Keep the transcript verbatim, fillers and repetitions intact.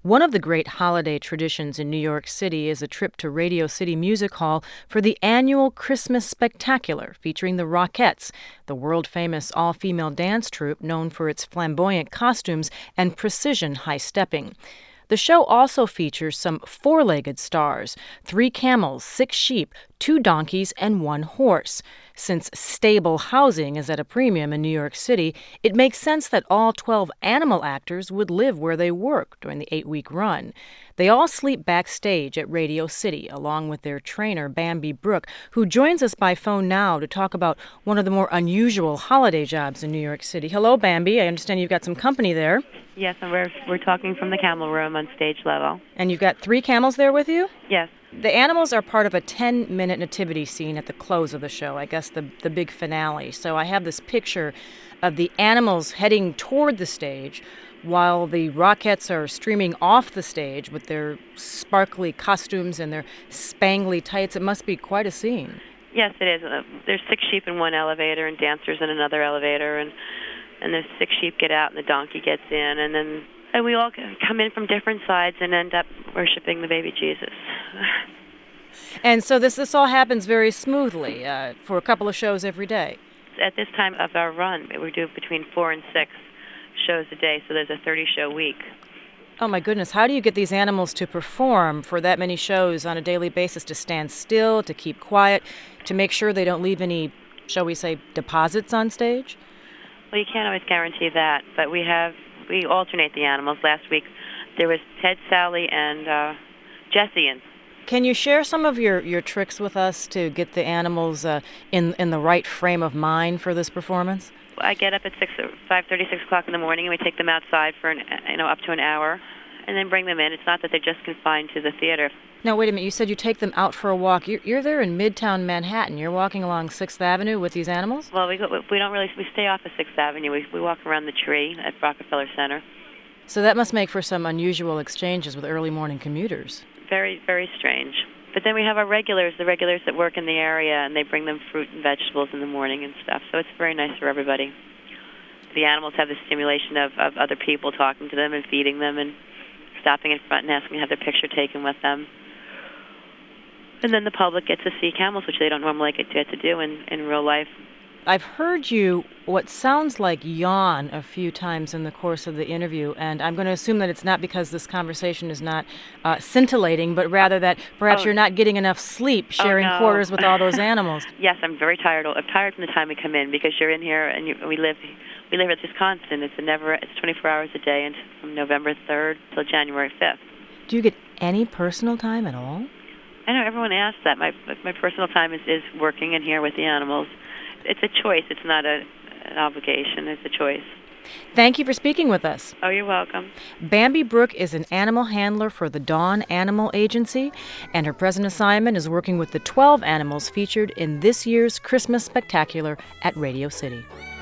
One of the great holiday traditions in New York City is a trip to Radio City Music Hall for the annual Christmas Spectacular featuring the Rockettes, the world-famous all-female dance troupe known for its flamboyant costumes and precision high-stepping. The show also features some four-legged stars, three camels, six sheep, two donkeys, and one horse. Since stable housing is at a premium in New York City, it makes sense that all twelve animal actors would live where they work during the eight-week run. They all sleep backstage at Radio City, along with their trainer, Bambi Brook, who joins us by phone now to talk about one of the more unusual holiday jobs in New York City. Hello, Bambi. I understand you've got some company there. Yes, and we're we're talking from the camel room on stage level. And you've got three camels there with you? Yes. The animals are part of a ten-minute nativity scene at the close of the show, I guess the, the big finale. So I have this picture of the animals heading toward the stage while the Rockettes are streaming off the stage with their sparkly costumes and their spangly tights. It must be quite a scene. Yes, it is. Uh, there's six sheep in one elevator and dancers in another elevator, and and the six sheep get out and the donkey gets in, and then and we all come in from different sides and end up worshiping the baby Jesus. And so this this all happens very smoothly uh, for a couple of shows every day. At this time of our run, we do between four and six shows a day, so there's a thirty-show week. Oh, my goodness. How do you get these animals to perform for that many shows on a daily basis, to stand still, to keep quiet, to make sure they don't leave any, shall we say, deposits on stage? Well, you can't always guarantee that, but we have we alternate the animals. Last week there was Ted, Sally, and uh, Jessie in. Can you share some of your, your tricks with us to get the animals uh, in in the right frame of mind for this performance? I get up at six, five thirty, six o'clock in the morning, and we take them outside for an, you know up to an hour, and then bring them in. It's not that they're just confined to the theater. Now, wait a minute. You said you take them out for a walk. You're, you're there in Midtown Manhattan. You're walking along Sixth Avenue with these animals? Well, we go, we don't really we stay off of Sixth Avenue. We we walk around the tree at Rockefeller Center. So that must make for some unusual exchanges with early morning commuters. Very, very strange. But then we have our regulars, the regulars that work in the area, and they bring them fruit and vegetables in the morning and stuff. So it's very nice for everybody. The animals have the stimulation of, of other people talking to them and feeding them and stopping in front and asking to have their picture taken with them. And then the public gets to see camels, which they don't normally get to, get to do in, in real life. I've heard you what sounds like yawn a few times in the course of the interview, and I'm going to assume that it's not because this conversation is not uh, scintillating, but rather that perhaps oh. you're not getting enough sleep sharing oh, no. quarters with all those animals. Yes, I'm very tired. I'm tired from the time we come in because you're in here and you, we live we live at this constant. It's a never. It's twenty-four hours a day, and from November third till January fifth. Do you get any personal time at all? I know everyone asks that. My my personal time is, is working in here with the animals. It's a choice. It's not a, an obligation. It's a choice. Thank you for speaking with us. Oh, you're welcome. Bambi Brook is an animal handler for the Dawn Animal Agency, and her present assignment is working with the twelve animals featured in this year's Christmas Spectacular at Radio City.